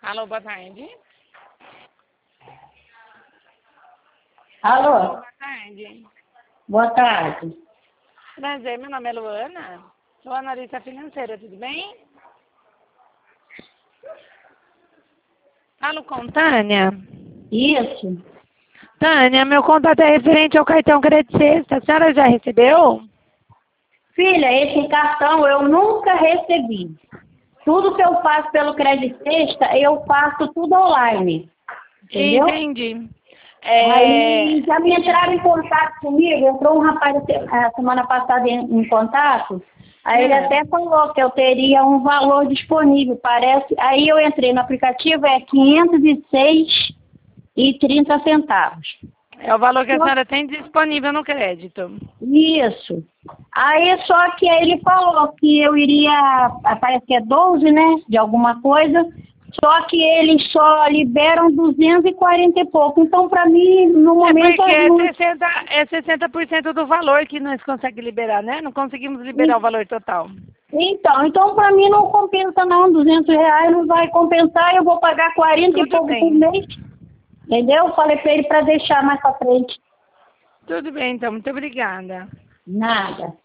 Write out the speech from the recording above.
Alô, boa tarde. Alô, Boa tarde. boa tarde. Prazer, meu nome é Luana. Sou analista financeira, tudo bem? Falo com Tânia. Isso. Tânia, meu contato é referente ao cartão Crédito Sexta. A senhora já recebeu? Filha, esse cartão eu nunca recebi. Tudo que eu faço pelo Crédito Sexta, eu faço tudo online. Entendeu? Entendi. Aí já me entraram em contato comigo, entrou um rapaz a semana passada em contato, aí ele até falou que eu teria um valor disponível, parece. Aí eu entrei no aplicativo, é 506,30 centavos. É o valor que a senhora tem disponível no crédito. Isso. Aí só que aí ele falou que eu iria, parece que é 12, né, de alguma coisa, só que eles só liberam 240 e pouco. Então, para mim, no momento... É porque é 60% do valor que nós conseguimos liberar, né? Não conseguimos liberar o valor total. Então para mim não compensa não, R$ 200 não vai compensar, eu vou pagar 40 e Tudo pouco por bem. mês, entendeu? Falei para ele para deixar mais para frente. Tudo bem, então. Muito obrigada. Nada.